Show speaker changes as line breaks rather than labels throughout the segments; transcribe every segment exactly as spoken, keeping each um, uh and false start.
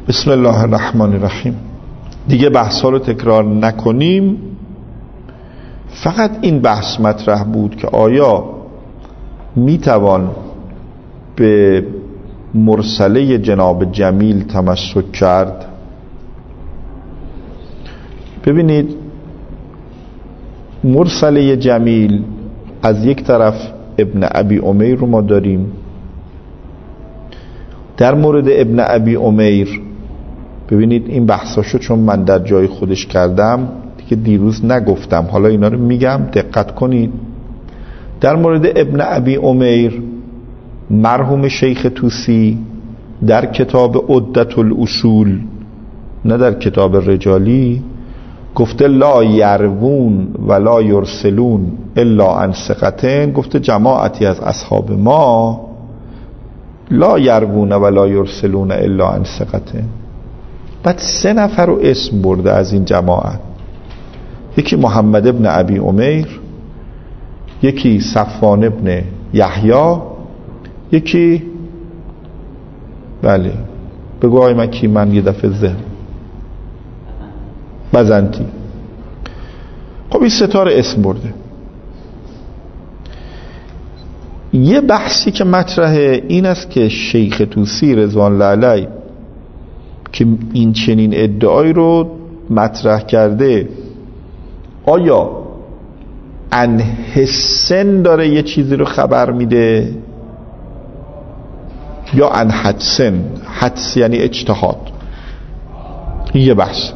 بسم الله الرحمن الرحیم. دیگه بحث ها رو تکرار نکنیم، فقط این بحث مطرح بود که آیا میتوان به مرسله جناب جمیل تمسک کرد؟ ببینید، مرسله جمیل از یک طرف ابن ابی امیر رو ما داریم. در مورد ابن ابی امیر ببینید این بحثاشو چون من در جای خودش کردم دیگه دیروز نگفتم، حالا اینا رو میگم دقت کنید. در مورد ابن ابی امیر مرحوم شیخ طوسی در کتاب عدت الاصول، نه در کتاب رجالی، گفته لا یروون ولا یرسلون الا عن ثقتین. گفته جماعتی از اصحاب ما لا یروون ولا یرسلون الا عن ثقتین. بعد سه نفر رو اسم برده از این جماعت، یکی محمد ابن ابی امیر، یکی صفوان ابن یحیی، یکی بله بگو آقای من کی، من یه دفعه ذهن بزنتی. خب این ستاره اسم برده. یه بحثی که مطرحه این است که شیخ طوسی رضوان الله علیه که این چنین ادعایی رو مطرح کرده، آیا عن حسن داره یه چیزی رو خبر میده یا عن حدسن؟ حدس یعنی اجتهاد. یه بحث.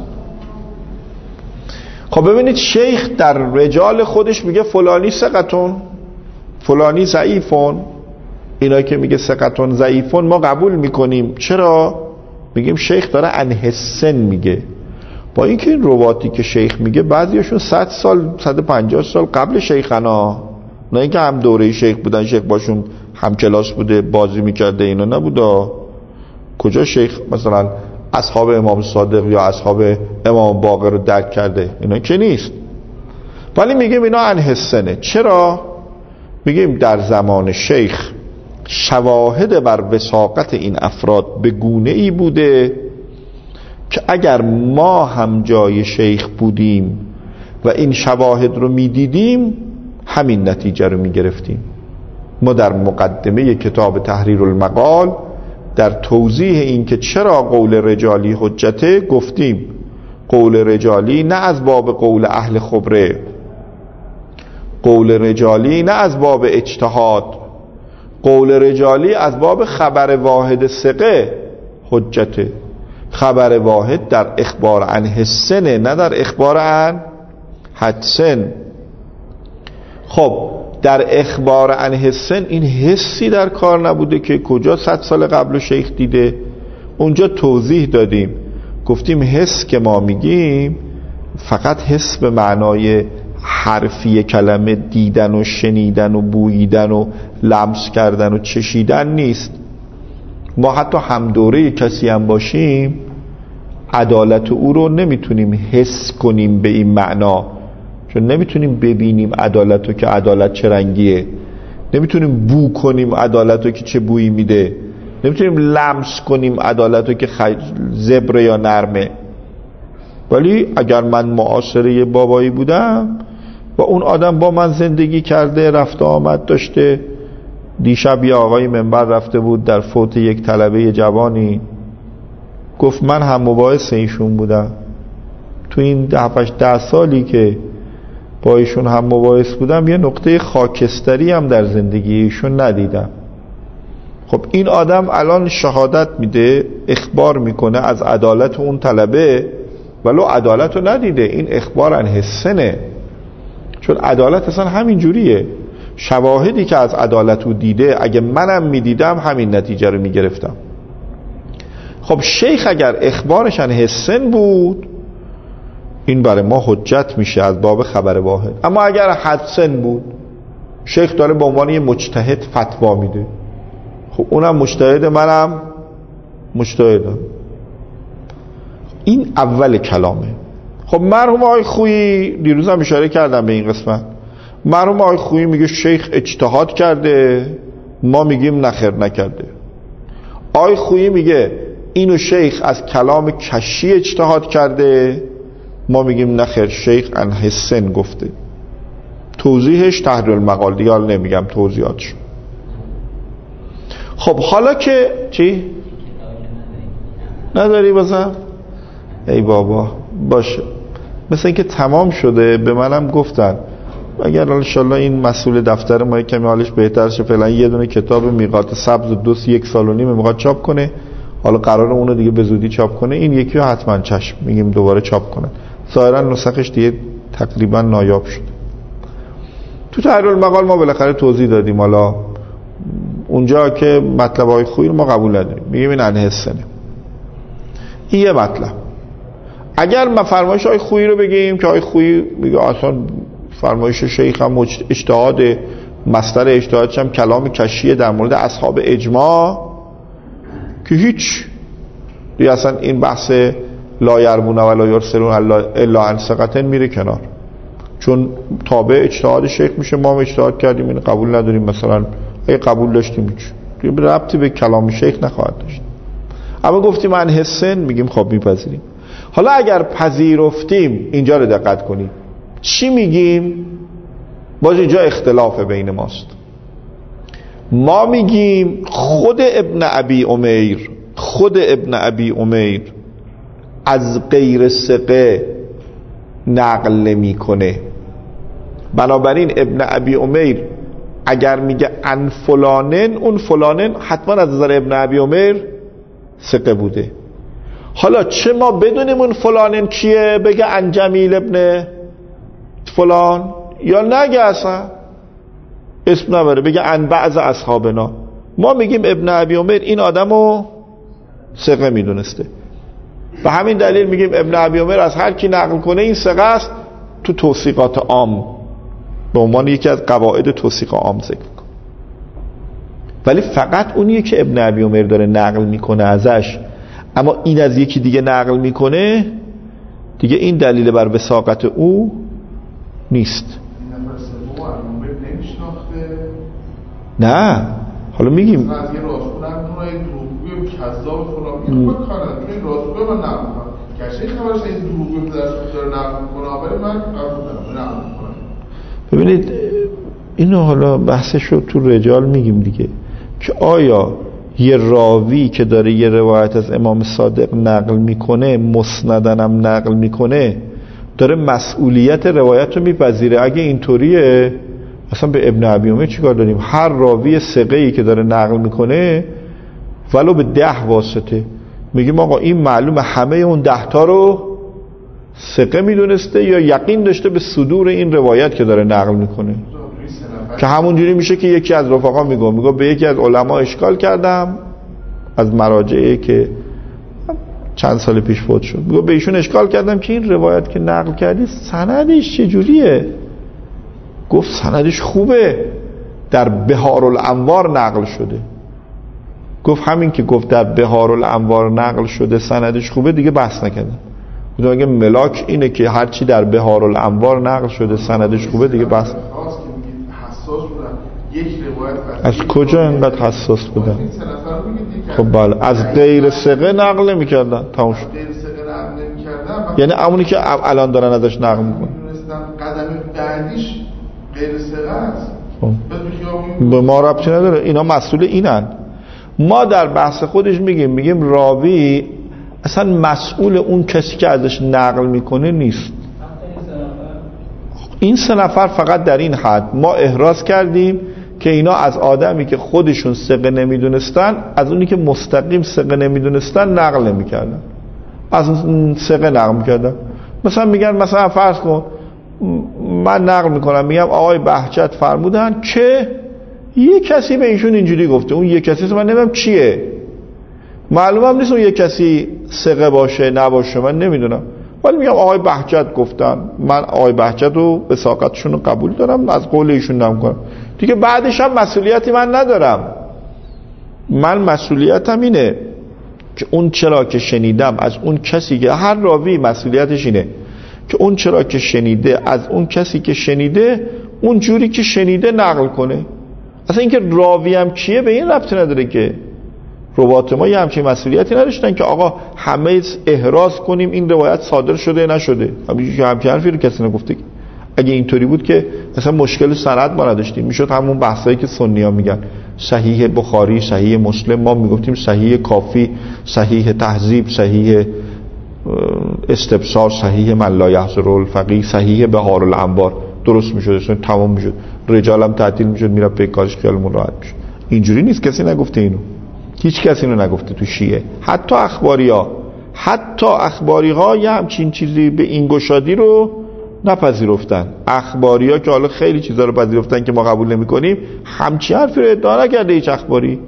خب ببینید شیخ در رجال خودش میگه فلانی ثقتون، فلانی ضعیفون. اینا که میگه ثقتون ضعیفون ما قبول میکنیم. چرا؟ میگیم شیخ داره عن حسن میگه، با اینکه این رواتی که شیخ میگه بعضیاشون صد سال صد و پنجاه سال قبل شیخنا، نه اینکه هم دوره شیخ بودن، شیخ باشون هم کلاس بوده بازی میکرده، اینا نبوده. کجا شیخ مثلا اصحاب امام صادق یا اصحاب امام باقر رو درک کرده؟ اینا که نیست. ولی میگیم اینا عن حسنه. چرا؟ میگیم در زمان شیخ شواهد بر وثاقت این افراد به گونه ای بوده که اگر ما هم جای شیخ بودیم و این شواهد رو میدیدیم همین نتیجه رو میگرفتیم. ما در مقدمه کتاب تحریر المقال در توضیح این که چرا قول رجالی حجته گفتیم قول رجالی نه از باب قول اهل خبره، قول رجالی نه از باب اجتهاد، قول رجالی از باب خبر واحد ثقه حجته. خبر واحد در اخبار عن حسنه، نه در اخبار عن حدسن. خب در اخبار عن حسن این حسی در کار نبوده که کجا صد سال قبل شیخ دیده. اونجا توضیح دادیم، گفتیم حس که ما میگیم فقط حس به معنای حرفی کلمه دیدن و شنیدن و بوییدن و لمس کردن و چشیدن نیست. ما حتی هم دوره کسی هم باشیم عدالت او رو نمیتونیم حس کنیم به این معنا، چون نمیتونیم ببینیم عدالت رو که عدالت چه رنگیه، نمیتونیم بو کنیم عدالت رو که چه بویی میده، نمیتونیم لمس کنیم عدالت رو که خی... زبره یا نرمه. ولی اگر من معاصره یه بابایی بودم و اون آدم با من زندگی کرده، رفت آمد داشته، دیشب یه آقای منبر رفته بود در فوت یک طلبه جوانی، گفت من هم مباحث ایشون بودم، تو این ده پنج ده سالی که با ایشون هم مباحث بودم یه نقطه خاکستری هم در زندگی ایشون ندیدم. خب این آدم الان شهادت میده، اخبار میکنه از عدالت اون طلبه، ولو عدالت رو ندیده. این اخبار عن حسنه، چون عدالت اصلا همین جوریه. شواهدی که از عدالت رو دیده اگه منم میدیدم همین نتیجه رو میگرفتم. خب شیخ اگر اخبارش عن حسن بود این برای ما حجت میشه از باب خبر واحد. اما اگر حدسن بود، شیخ داره به عنوان یه مجتهد فتوا میده، خب اونم مجتهد منم مجتهدم. این اول کلامه. خب مرحوم آقای خویی دیروز هم اشاره کردم به این قسمت، مرحوم آقای خویی میگه شیخ اجتهاد کرده، ما میگیم نخیر نکرده. آقای خویی میگه اینو شیخ از کلام کشی اجتهاد کرده، ما میگیم نخیر شیخ عن حسن گفته. توضیحش تحریر المقال دیگه، حالا نمیگم توضیحاتش. خب حالا که چی؟ نداری بازم؟ ای بابا باشه، مثل اینکه تمام شده. به منم گفتن اگر انشالله این مسئول دفتر ما کمی حالش بهتر شه، فعلا یه دونه کتاب میقات سبز دوست یک سال و نیم میخواد چاپ کنه، حالا قراره اونو دیگه به زودی چاپ کنه. این یکی رو حتما چشم میگیم دوباره چاپ کنن. ظاهرا نسخش دیگه تقریبا نایاب شده. تو تحریر المقال ما بالاخره توضیح دادیم، حالا اونجا که مطلب های خویی رو ما قبول نداریم، میگیم این عن حسنه. این یه مطلب. اگر ما فرمایش های خویی رو بگیم که های خویی میگه اصلا فرمایش شیخ هم اجتهاد، مصدر اجتهادش هم کلام کشیه در مورد اصحاب اجماع، که هیچ دیگه اصلا این بحث لا یرمون و لا یرسلون الا عن ثقة میره کنار، چون تابع اجتهاد شیخ میشه. ما هم اجتهاد کردیم این قبول نداریم، مثلا اگه قبول داشتیم هیچ دیگه ربطی به کلام شیخ نخواهد داشت. اما گفتیم عن حسن، میگیم خب میپذیریم. حالا اگر پذیرفتیم، اینجا رو دقت کنید چی میگیم؟ باز اینجا اختلاف بین ماست. ما میگیم خود ابن ابی امیر خود ابن ابی امیر از غیر ثقه نقل نمی کنه، بنابراین ابن ابی امیر اگر میگه عن فلانن، اون فلانن حتما از نظر ابن ابی امیر ثقه بوده. حالا چه ما بدونیم اون فلانن کیه، بگه عن جمیل ابن فلان، یا نگه اصلا اسم نبره بگه عن بعض اصحابنا، ما میگیم ابن ابی امیر این آدمو ثقه میدونسته. و همین دلیل میگیم ابن ابی امیر از هر کی نقل کنه این ثقه است، تو توثیقات عام به عنوان یکی از قواعد توثیق عام ذکر کن. ولی فقط اونیه که ابن ابی امیر داره نقل میکنه ازش، اما این از یکی دیگه نقل میکنه دیگه، این دلیل بر وثاقت او نیست. نه حالا میگیم
از یه راستگو نمیتونه این دروغگوی کذاب فلان میگه کار نداره، چون این راستگو من نقل میکنم گرچه خبرش این دروغگوی پدرش داره نقل میکنه، ولی من قبول دارم نقل میکنم.
ببینید اینو حالا بحثش رو تو رجال میگیم دیگه، که آیا یه راوی که داره یه روایت از امام صادق نقل میکنه، مسندن هم نقل میکنه، داره مسئولیت روایت رو میپذیره؟ اگه اینطوریه اصلا به ابن ابی امیر چیکار داریم؟ هر راوی ثقه‌ای که داره نقل میکنه ولو به ده واسطه میگیم آقا این معلومه همه اون ده تا رو ثقه میدونسته یا یقین داشته به صدور این روایت که داره نقل میکنه، که همونجوری میشه که یکی از رفقا میگه میگه به یکی از علما اشکال کردم، از مراجعی که چند سال پیش فوت شد، میگه به ایشون اشکال کردم که این روایت که نقل کردی سندش چجوریه؟ گفت سندش خوبه، در بحار الانوار نقل شده. گفت همین که گفت در بحار الانوار نقل شده سندش خوبه دیگه بحث نکردم. گفتم اگه ملاک اینه که هرچی در بحار الانوار نقل شده سندش خوبه دیگه بحث. از کجا اینقدر حساس بودن؟ خب بله از غیر ثقه نقل نمی‌کردن، تمام شد. یعنی همونی که الان دارن ازش نقل می‌کنن
قدم بعدیش غیر ثقه است.
به ما ربطی نداره، اینا مسئول اینن. ما در بحث خودش میگیم میگیم راوی اصلا مسئول اون کسی که ازش نقل میکنه نیست. این سه نفر فقط در این حد ما احراز کردیم که اینا از آدمی که خودشون ثقه نمیدونستن، از اونی که مستقیم ثقه نمیدونستن نقل نمیکردن، از اون ثقه نقل میکردن. مثلا میگن مثلا فرض کن من نقل میکنم میگم آقای بهجت فرمودن که یه کسی به ایشون اینجوری گفته، اون یه کسی من نمیدونم چیه، معلومم نیست اون یه کسی ثقه باشه نباشه من نمیدونم، ولی میگم آقای بهجت گفتن، من آقای بهجت رو به ساقتشون رو قبول دارم، از قول ایشون نمیکنم دیگه، بعدش هم مسئولیتی من ندارم. من مسئولیتم اینه که اون چرا که شنیدم از اون کسی که هر راوی مسئولیتش اینه که اون چرا که شنیده از اون کسی که شنیده اون جوری که شنیده نقل کنه. اصلا اینکه راوی هم کیه به این ربطی نداره که رباط ما یه همچین مسئولیتی نداشتن که آقا همه احراز کنیم این روایت صادر شده نشده. همین حرفی رو کسی نگفته. اگه اینطوری بود که مثلا مشکل سند ما نداشتیم، میشد همون بحثایی که سنی‌ها میگن صحیح بخاری، صحیح مسلم، ما میگفتیم صحیح کافی، صحیح تهذیب، صحیح استبصار، صحیح من لا یحضر الفقیه، صحیح بهار الانوار، درست میشد، اصلا تمام میشد، رجالم تعطیل میشد، میرفت به کارش، خیالمون راحت میشد. اینجوری نیست، کسی نگفته اینو، هیچ کسی اینو نگفته تو شیعه. حتی اخباریا حتی اخباری‌ها یه همچین چیزی به این گشادی رو نپذیرفتن. اخباریا که حالا خیلی چیزا رو پذیرفتن که ما قبول نمی‌کنیم، همچین حرفی رو ادعا نکرده هیچ اخباری.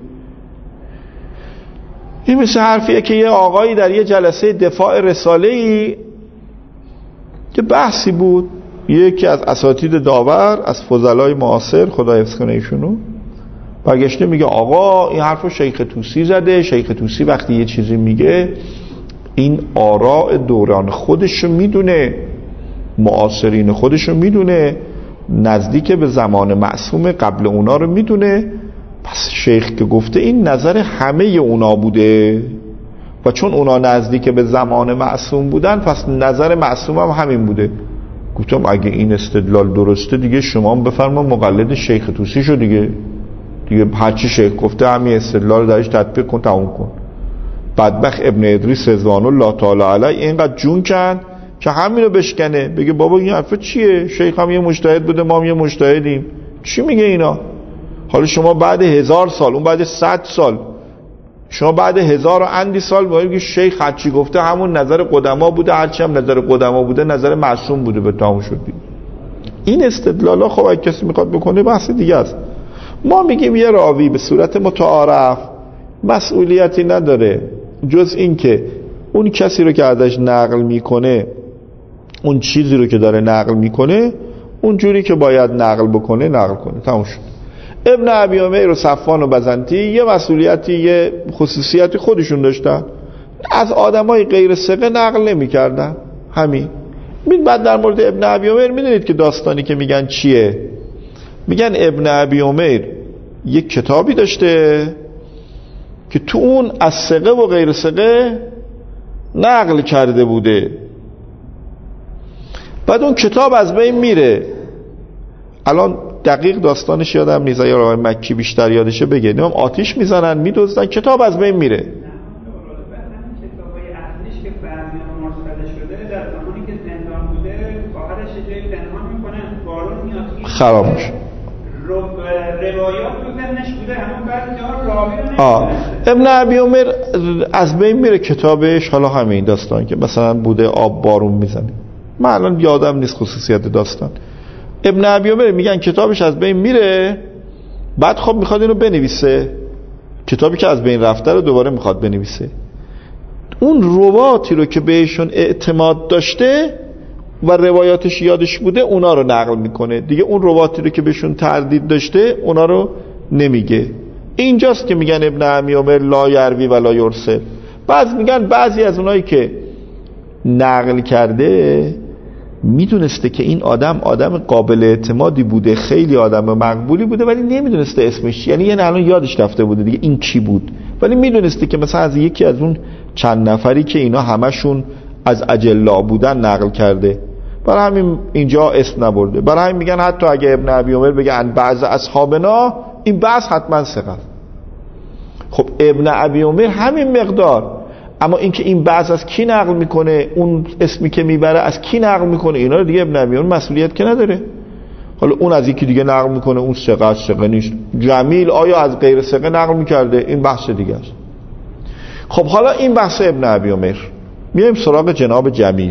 این مثل حرفیه که یه آقایی در یه جلسه دفاع رساله‌ای که بحثی بود، یکی از اساتید داور از فضلای معاصر، خدا حفظ کنه ایشونو، برگشته میگه آقا این حرفو شیخ طوسی زده. شیخ طوسی وقتی یه چیزی میگه این آراء دوران خودشو میدونه، معاصرین خودشو میدونه، نزدیک به زمان معصوم قبل اونا رو میدونه. پس شیخ که گفته این نظر همه اونا بوده و چون اونا نزدیک به زمان معصوم بودن پس نظر معصوم هم همین بوده. گفتم اگه این استدلال درسته دیگه شما هم بفرما مقلد شیخ طوسی شو دیگه، دیگه هرچی شیخ گفته همین استدلال درش تطبیق کن، تموم کن. بدبخت ابن ادریس رضوان الله تعالی علیه اینقدر جون کن که همینو بشکنه، بگه بابا این حرف چیه؟ شیخ هم یه مجتهد بوده، ما هم یه مجتهدیم، چی میگه اینا؟ حالا شما بعد هزار سال، اون بعد صد سال، شما بعد هزار و اندی سال باید بگی شیخ هرچی گفته همون نظر قدما بوده، هرچی هم نظر قدما بوده نظر معصوم بوده، به تمام شد. این استدلالا خب اگه کسی میخواد بکنه بحث دیگه است. ما میگیم یه راوی به صورت متعارف مسئولیتی نداره جز این که اون کسی رو که ازش نقل میکنه، اون چیزی رو که داره نقل میکنه اون جوری که باید نقل بکنه نقل کنه، تموم شد. ابن ابی عمیر و صفوان و بزنتی یه مسئولیتی، یه خصوصیتی خودشون داشتن، از آدمای غیر ثقه نقل نمی‌کردن، همین. ببین بعد در مورد ابن ابی عمیر میدونید که داستانی که میگن چیه؟ میگن ابن ابی عمیر یک کتابی داشته که تو اون از ثقه و غیر ثقه نقل کرده بوده، بعد اون کتاب از بین میره. الان دقیق داستانش یادم نیست، یا آقای مکی بیشتر یادشه بگه، نمیم آتیش میزنن میدوزدن، کتاب از بین میره. خراب میشه، روایات تو ذهنش بوده، همون بعد جا راوی رو ابن ابی عمر از بین میره کتابش. حالا همین داستان که مثلا بوده آب بارون میزنه، من الان یادم نیست خصوصیت داستان. ابن ابی عمر میگن کتابش از بین میره، بعد خب میخواد اینو بنویسه، کتابی که از بین رفته رو دوباره میخواد بنویسه. اون رواتی رو که بهشون اعتماد داشته و روایاتش یادش بوده اونا رو نقل میکنه دیگه، اون رواتی رو که بهشون تردید داشته اونا رو نمیگه. اینجاست که میگن ابن ابی عمر لا یروی ولا یرسل. بعض میگن بعضی از اونایی که نقل کرده میدونسته که این آدم آدم قابل اعتمادی بوده، خیلی آدم مقبولی بوده، ولی نمیدونسته اسمش، یعنی یعنی الان یادش رفته بوده دیگه این کی بود، ولی میدونسته که مثلا از یکی از اون چند نفری که اینا همشون از اجلا بودن نقل کرده، برای همین اینجا اسم نبرده. برای همین میگن حتی اگه ابن ابی عمر بگه ان بعض اصحابنا، این بعض حتما ثقه. خب ابن ابی عمر همین مقدار، اما اینکه این بعض از کی نقل میکنه، اون اسمی که میبره از کی نقل میکنه، اینا رو دیگه ابن ابی عمر مسئولیت که نداره. حالا اون از یکی دیگه نقل میکنه، اون ثقه ثقه نیست. جمیل آیا از غیر ثقه نقل میکرده، این بحث دیگه است. خب حالا این بحث ابن ابی عمر، میایم سراغ جناب جمیل.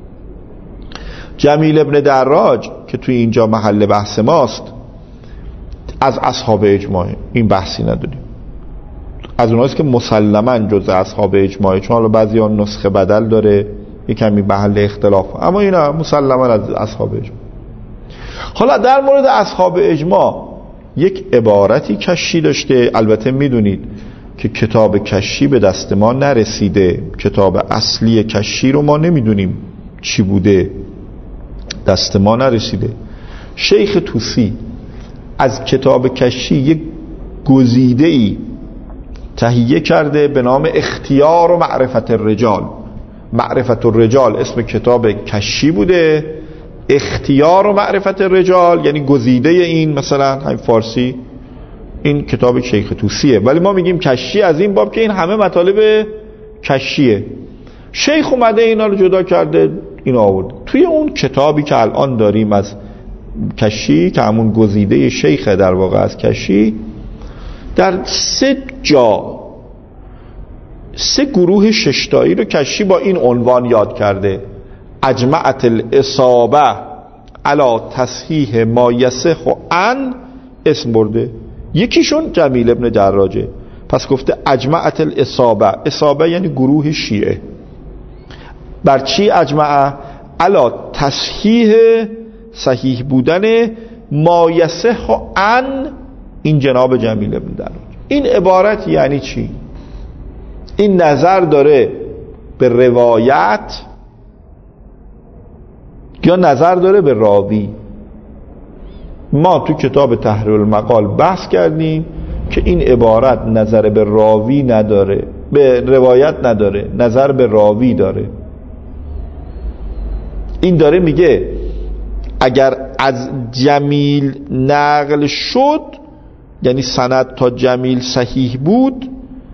جمیل ابن دراج که توی اینجا محل بحث ماست، از اصحاب اجماع، این بحثی نداریم، از اوناییست که مسلماً جز اصحاب اجماع، چون حالا بعضی ها نسخه بدل داره یک کمی محل اختلاف، اما اینا مسلماً از اصحاب اجماع. حالا در مورد اصحاب اجماع یک عبارتی کشی داشته، البته میدونید که کتاب کشی به دست ما نرسیده، کتاب اصلی کشی رو ما نمیدونیم چی بوده، دست ما نرسیده. شیخ طوسی از کتاب کشی یک گزیده‌ای تهیه کرده به نام اختیار و معرفت الرجال. معرفت الرجال اسم کتاب کشی بوده، اختیار و معرفت الرجال یعنی گزیده این، مثلا همین فارسی این کتاب شیخ طوسیه، ولی ما میگیم کشی از این باب که این همه مطالب کشیه. شیخ اومده اینا رو جدا کرده، اینا آورده توی اون کتابی که الان داریم از کشی که همون گزیده شیخ در واقع از کشی. در سه جا سه گروه ششتایی رو کشی با این عنوان یاد کرده: اجمعت الاصابه علی تصحیح ما یصح عن، اسم برده. یکیشون جمیل ابن دراجه، پس گفته اجمعت الاصابه. اصابه یعنی گروه شیعه. بر چی اجمعه؟ علی تصحیح، صحیح بودن، ما یصح عن این جناب جمیل ابن دراجه. این عبارت یعنی چی؟ این نظر داره به روایت یا نظر داره به راوی؟ ما تو کتاب تحریر المقال بحث کردیم که این عبارت نظر به راوی نداره، به روایت نداره، نظر به راوی داره. این داره میگه اگر از جمیل نقل شد، یعنی سند تا جمیل صحیح بود،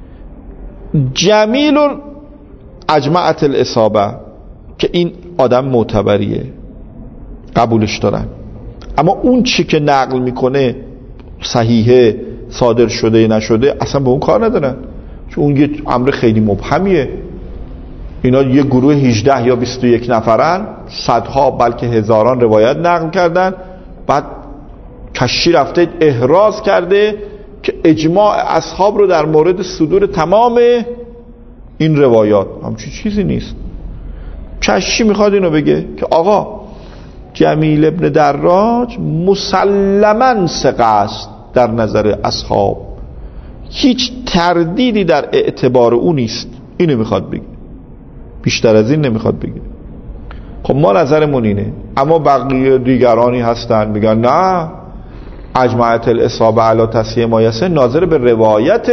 جمیل اجمعت الاصابه که این آدم معتبریه، قبولش دارن. اما اون چی که نقل میکنه صحیحه، صادر شده نشده، اصلا به اون کار ندارن، چون اون یه امر خیلی مبهمیه. اینا یه گروه هجده یا بیست و یک نفرن، صدها بلکه هزاران روایت نقل کردن، بعد کشی رفته احراز کرده که اجماع اصحاب رو در مورد صدور تمام این روایات. همچین چیزی نیست. کشی میخواد اینو بگه که آقا جمیل ابن دراج مسلماً ثقه است در نظر اصحاب، هیچ تردیدی در اعتبار او نیست. اینو میخواد بگه، بیشتر از این نمیخواد بگه. خب ما نظرمون اینه، اما بقیه دیگرانی هستن میگن نه، اجمعت الاصابه علی تصحیح ما یصح ناظر به روایت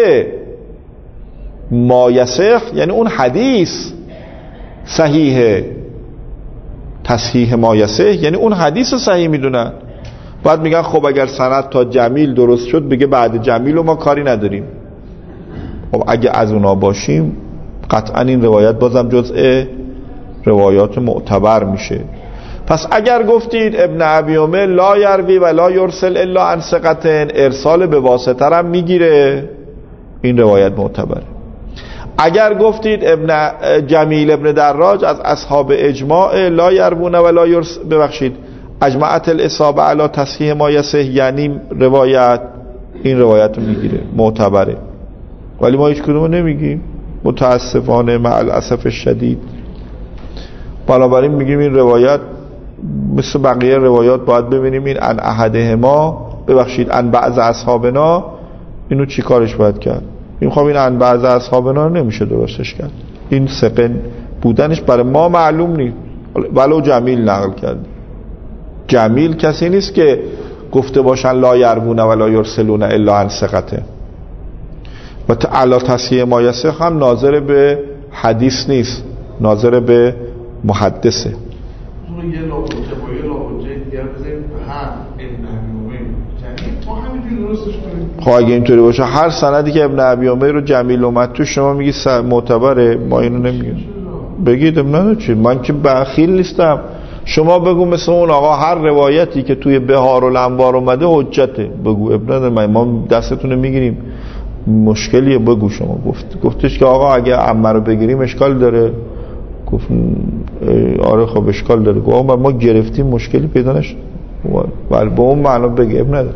ما یصح، یعنی اون حدیث صحیحه. تصحیح ما یصح یعنی اون حدیث صحیح میدونن. بعد میگن خب اگر سند تا جمیل درست شد، بگه بعد جمیل و ما کاری نداریم. خب اگه از اونا باشیم، قطعا این روایت بازم جزء روایات معتبر میشه. پس اگر گفتید ابن ابی عمر لا یروی و لا یرسل الا عن ثقة، ارسال به واسطه هم میگیره، این روایت معتبره. اگر گفتید ابن جمیل ابن دراج از اصحاب اجماع لا یروون و لا یرس ببخشید اجمعت الاصابه علی تصحیح ما یصح، یعنی روایت، این روایت رو میگیره، معتبره. ولی ما هیچ کدومو نمیگیم متاسفانه، مع الاسف الشدید. بنابراین میگیم این روایت مثل بقیه روایات باید ببینیم این ان احدهما، ببخشید ان بعض اصحابنا، اینو چی کارش باید کرد؟ میخوام این ان بعض اصحابنا رو نمیشه درستش کرد. این ثقه بودنش برای ما معلوم نیست، ولو جمیل نقل کرد. جمیل کسی نیست که گفته باشن لا یروون ولا یرسلون الا عن ثقة. و تعالی تصحیح ما یصح هم ناظر به حدیث نیست، ناظر به محدثه.
اون یه لاحجه با یه لاحجه دیگر بزنیم هم ابن ابی عمر جمیل، ما همینجوری درستش کنیم.
خب اگه اینطوری باشه هر سندی که ابن ابی عمر رو جمیل اومد تو، شما میگی معتبره، ما اینو نمیگیم. بگید ابن چی؟ من که بخیل نیستم. شما بگو مثل اون آقا هر روایتی که توی بهار الانوار اومده حجته، بگو ابن من ما دستتون میگیریم. مشکلیه، بگو شما. گفت گفتش که آقا اگه عمه رو بگیریم اشکال داره. گفت آره خب اشکال داره. گفت ما گرفتیم مشکلی پیدا نشد. ولی با اون معنا بگه اب نداره.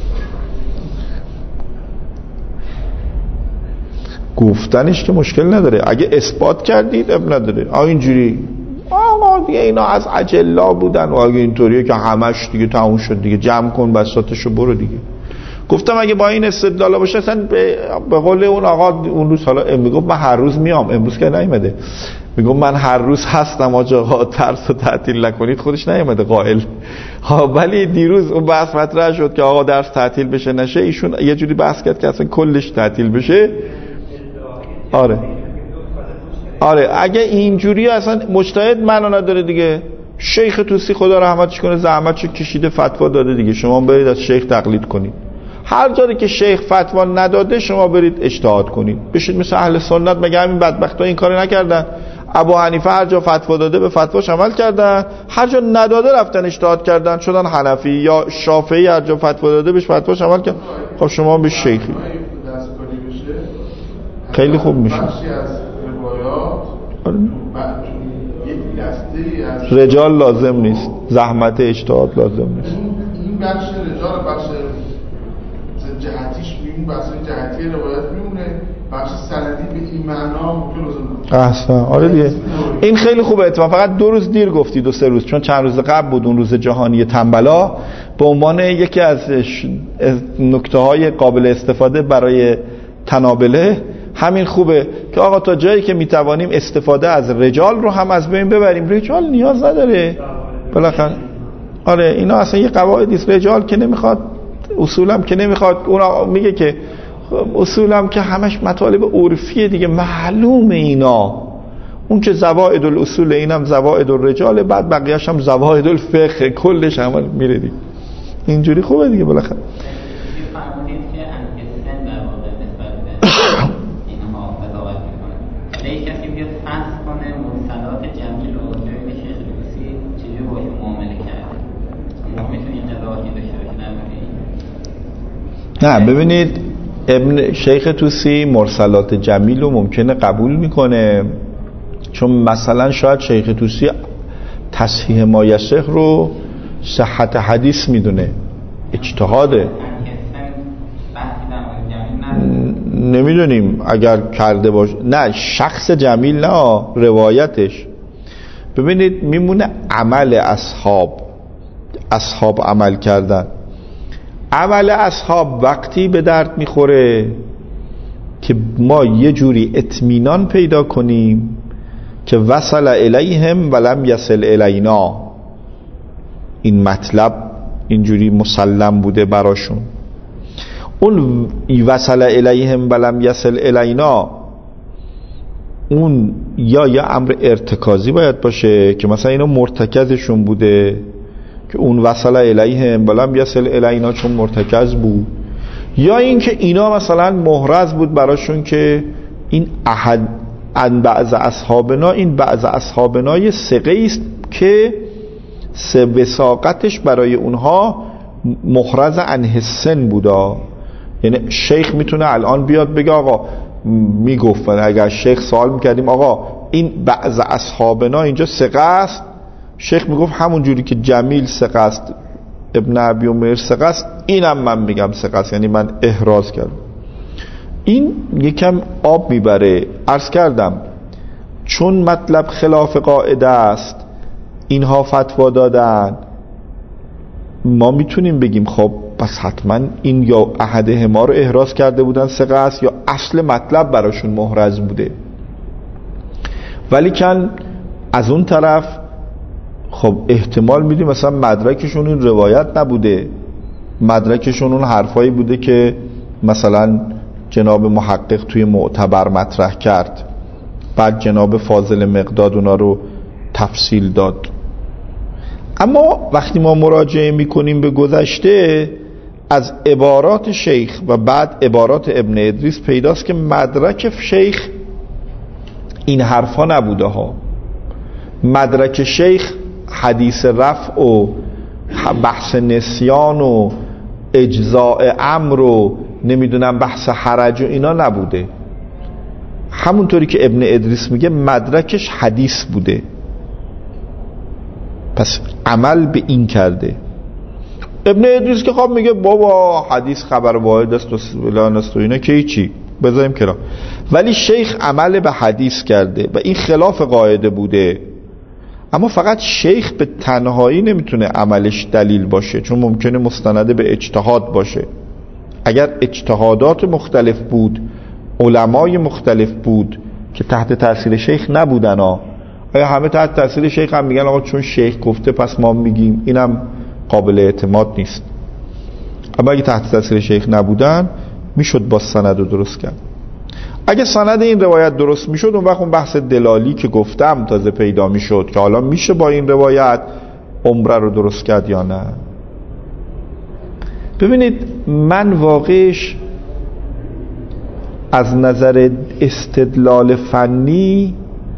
گفتنش که مشکل نداره، اگه اثبات کردید اب نداره. آ اینجوری آقا دیگه اینا از اجلا بودن و اگه اینطوریه که همش دیگه تموم شد دیگه، جمع کن بساطشو برو دیگه. گفتم اگه با این استدلال باشه اصلا به, به قول اون آقا اون روز، حالا میگم من هر روز میام، امروز که نیومده، میگم من هر روز هستم آقا، ترس و تعطیل نکنید، خودش نیومده قائل ها. ولی دیروز اون بحث مطرح شد که آقا درس تعطیل بشه نشه، ایشون یه جوری بحث کرد که اصلا کلش تعطیل بشه. آره آره اگه اینجوری اصلا مجتهد معنا نداره دیگه. شیخ طوسی خدا رحمتش کنه زحمتشو کشیده فتوا داده دیگه، شما برید از شیخ تقلید کنید. هر جایی که شیخ فتوا نداده شما برید اجتهاد کنید، بشید مثل اهل سنت. مگه همین بدبختا این کارو نکردن؟ ابو حنیفه هر جا فتوا داده به فتواش عمل کردن، هر جا نداده رفتن اجتهاد کردن شدن حنفی. یا شافعی هر جا فتوا داده بهش فتواش عمل کردن. خب شما به شیخی خیلی خوب میشه. رجال لازم نیست، زحمت اجتهاد لازم نیست.
این بخش رجال بخش جهتیش میمونه، بخش جهتی روایت میمونه، بخش سندی به این معنا ممکن لازم.
احسن. آره دیگه این خیلی خوبه. اتفاقا فقط دو روز دیر گفتی، دو سه روز، چون چند روز قبل بود اون روز جهانی تنبلا، به عنوان یکی از نکته‌های قابل استفاده برای تنابله همین خوبه که آقا تا جایی که میتوانیم استفاده از رجال رو هم از بین ببریم. رجال نیاز نداره بالاخره. آره اینا اصلا یه قواعدی است. رجال که نمیخواد، اصولم که نمیخواد. اونا میگه که اصولم که همش مطالب عرفیه دیگه، معلومه اینا. اون که زوائد الاصول اینم زوائد الرجال، بعد بقیه‌اش هم زوائد الفقه، کلش هم میره دیگه. اینجوری خوبه دیگه بالاخره. نه ببینید ابن شیخ طوسی مرسلات جمیل رو ممکنه قبول میکنه، چون مثلا شاید شیخ طوسی تصحیح ما یصح رو صحت حدیث میدونه، اجتهاده. نمیدونیم اگر کرده باشه. نه شخص جمیل نه، روایتش. ببینید میمونه عمل اصحاب، اصحاب عمل کردن. عمل اصحاب وقتی به درد میخوره که ما یه جوری اطمینان پیدا کنیم که وصل الیهم ولم یصل الینا، این مطلب اینجوری مسلم بوده براشون. اون وصل الیهم ولم یصل الینا اون یا یا امر ارتکازی باید باشه که مثلا اینا مرتکزشون بوده که اون وصل الیهم ولم یصل الینا چون مرتکز بود، یا اینکه اینا مثلا محرز بود براشون که این احد ان بعض اصحابنا، این بعض اصحابنا یه ثقه است که سه وثاقتش برای اونها محرز عن السن بودا. یعنی شیخ میتونه الان بیاد بگه آقا، میگفت اگر شیخ سوال میکردیم آقا این بعض اصحابنا اینجا ثقه است، شیخ میگفت همون جوری که جمیل ثقه است، ابن ابی عمر ثقه است، اینم من میگم ثقه است، یعنی من احراز کردم. این یکم آب میبره. عرض کردم چون مطلب خلاف قاعده است، اینها فتوا دادن، ما میتونیم بگیم خب پس حتما این یا احده ما رو احراز کرده بودن ثقه است، یا اصل مطلب براشون محرز بوده. ولی کن از اون طرف خب احتمال میدیم مثلا مدرکشون این روایت نبوده، مدرکشون اون حرفایی بوده که مثلا جناب محقق توی معتبر مطرح کرد، بعد جناب فاضل مقداد اونا رو تفصیل داد. اما وقتی ما مراجعه میکنیم به گذشته از عبارات شیخ و بعد عبارات ابن ادریس پیداست که مدرک شیخ این حرفا نبوده ها. مدرک شیخ حدیث رفع و بحث نسیان و اجزاء امر و نمیدونم بحث حرج و اینا نبوده. همونطوری که ابن ادریس میگه مدرکش حدیث بوده، پس عمل به این کرده. ابن ادریس که خب میگه بابا حدیث خبر واحد است و فلان است و اینا که هیچی بذاریم کنار، ولی شیخ عمل به حدیث کرده و این خلاف قاعده بوده. اما فقط شیخ به تنهایی نمیتونه عملش دلیل باشه، چون ممکنه مستند به اجتهاد باشه. اگر اجتهادات مختلف بود، علمای مختلف بود که تحت تاثیر شیخ نبودن ها، آیا همه تحت تاثیر شیخ هم میگن آقا چون شیخ گفته پس ما میگیم، اینم قابل اعتماد نیست. اما اگه تحت تاثیر شیخ نبودن میشد با سند رو درست کرد. اگه سند این روایت درست میشد اون وقت اون بحث دلالی که گفتم تازه پیدا میشد که حالا میشه با این روایت عمره رو درست کرد یا نه. ببینید من واقعش از نظر استدلال فنی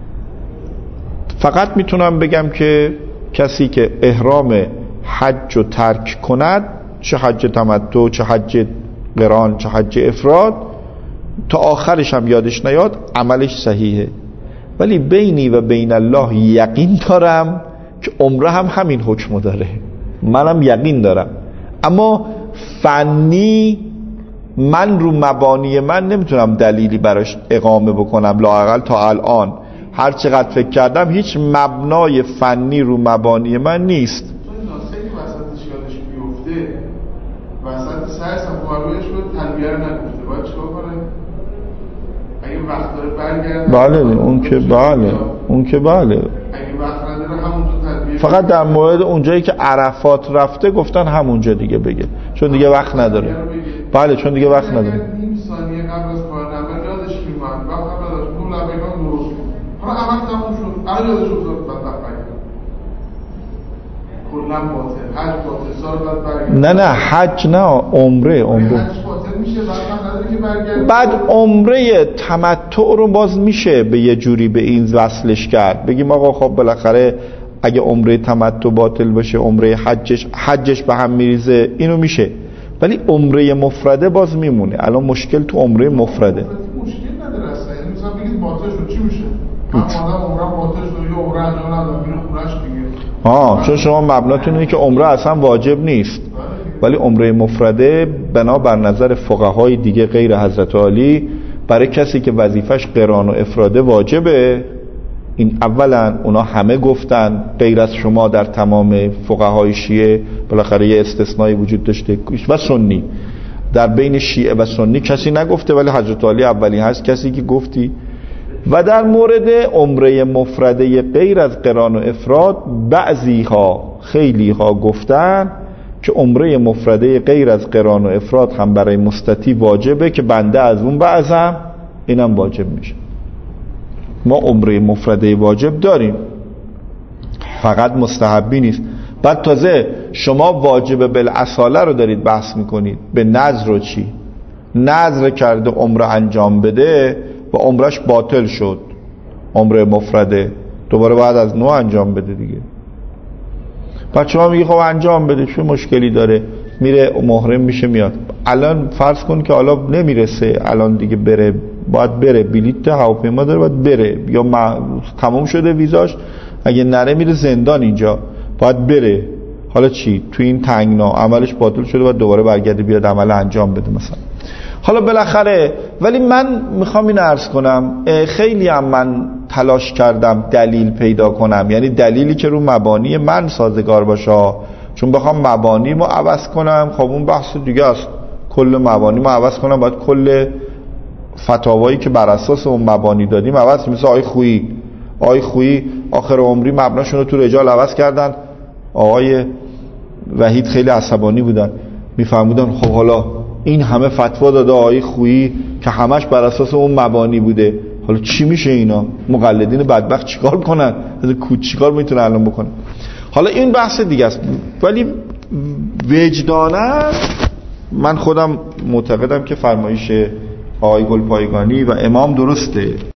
فقط میتونم بگم که کسی که احرام حج رو ترک کند، چه حج تمتع چه حج قران چه حج افراد، تا آخرش هم یادش نیاد، عملش صحیحه. ولی بینی و بین الله یقین دارم که عمره هم همین حکم داره، منم یقین دارم. اما فنی من رو مبانی من نمیتونم دلیلی براش اقامه بکنم، لااقل تا الان هر چقدر فکر کردم هیچ مبنای فنی رو مبانی من نیست.
چون ناسه که وسطش یادش بیفته، وسط سرس هم مرویش رو تلبیه رو نگفته، باید چیکار کنه؟ اگه وقت داره برگرده
بله اون که بله اون که بله
اگه وقت نداره همونجا تلبیه،
فقط در مورد اونجایی که عرفات رفته گفتن همونجا دیگه بگه، چون دیگه وقت نداره. بله چون دیگه وقت نداره.
نیم ثانیه قبل از پایان عمل یادش میاد، وقت هم نداشت، اون لبگان درست بود، حالا عمل تموم شد، الان یادش افتاد بعد برگرد کلا باطل، حج باطل، سال بعد برگرد.
نه نه حج نه، عمره عمره
حج باطل میشه، بعد هم نداره که برگرد.
بعد عمره تمتع رو باز میشه به یه جوری به این وصلش کرد، بگیم آقا خب بالاخره اگه عمره تمتع باطل باشه عمره حجش حجش به هم میریزه، اینو میشه. ولی عمره مفرده باز میمونه. الان مشکل تو عمره مفرده.
مشکل نداره اصلا، یعنی مثلا بگید باطل شد چی میشه؟ من آدم عمره باطل شد یا عمره انجام ندادم میره خونه‌اش دیگه.
ها چون شما مبناتون اینه که عمره اصلا واجب نیست. ولی عمره مفرده بنابر نظر فقهای دیگه غیر حضرت علی برای کسی که وظیفش قران و افراده واجبه. این اولا اونا همه گفتن غیر از شما در تمام فقهای شیعه، بالاخره یه استثنایی وجود داشته و سنی، در بین شیعه و سنی کسی نگفته ولی حضرت علی اولی هست کسی که گفتی. و در مورد عمره مفرده غیر از قران و افراد بعضی ها خیلی ها گفتن که عمره مفرده غیر از قران و افراد هم برای مستطیع واجبه که بنده از اون بعضم اینم واجب میشه. ما عمره مفرده واجب داریم، فقط مستحبی نیست. بعد تازه شما واجب بالاصاله رو دارید بحث میکنید، به نذر رو چی؟ نذر کرده عمره انجام بده و عمرش باطل شد، عمره مفرده دوباره باید از نو انجام بده دیگه. بعد شما میگی خب انجام بده، چه مشکلی داره؟ میره محرم میشه میاد. الان فرض کن که حالا نمیرسه الان دیگه بره، باید بره، بلیط هواپیما داره باید بره، یا ما... تموم شده ویزاش، اگه نره میره زندان اینجا، باید بره. حالا چی؟ تو این تنگنا عملش باطل شده باید دوباره برگرده بیاد عمل انجام بده مثلا. حالا بالاخره ولی من میخوام این عرض کنم خیلی هم من تلاش کردم دلیل پیدا کنم، یعنی دلیلی که رو مبانی من سازگار باشه، چون بخوام مبانی ما عوض کنم خب اون بحث دیگه است. کل مبانی ما عوض کنم باید کل فتاوایی که بر اساس اون مبانی دادیم عوض. مثل آقای خویی آقای خویی آخر عمری مبناشون رو تو رجال عوض کردن. آقای وحید خیلی عصبانی بودن، میفهمودن خب حالا این همه فتوا داده آقای خویی که همش بر اساس اون مبانی بوده، حالا چی میشه اینا؟ مقلدین بدبخت چیکار کنن؟ از کوچ چیکار میتونه الان بکنه؟ حالا این بحث دیگه است. ولی وجداناً من خودم معتقدم که فرمایش آقای گلپایگانی و امام درسته.